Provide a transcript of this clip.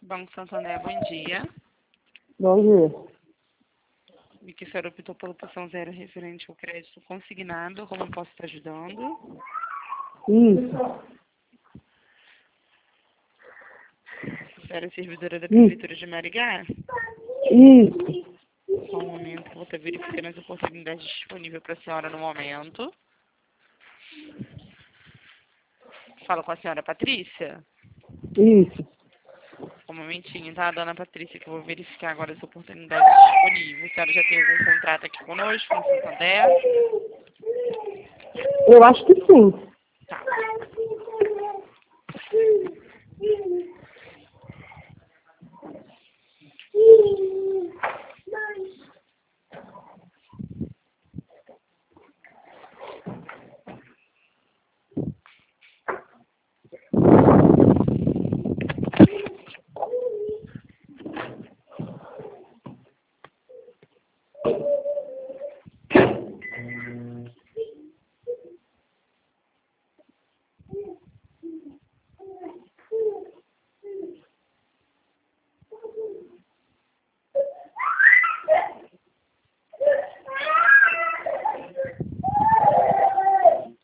Banco Santander, bom dia. Bom dia. Vi que a senhora optou pela opção 0 referente ao crédito consignado. Como eu posso estar ajudando? Isso. A senhora é servidora da Prefeitura de Marigá? Isso. Só um momento que eu vou estar verificando as oportunidades disponíveis para a senhora no momento. Falo com a senhora Patrícia? Isso. Um momentinho, tá, dona Patrícia, que eu vou verificar agora as oportunidades disponíveis. A senhora já tem algum contrato aqui conosco, no Santander? Eu acho que sim.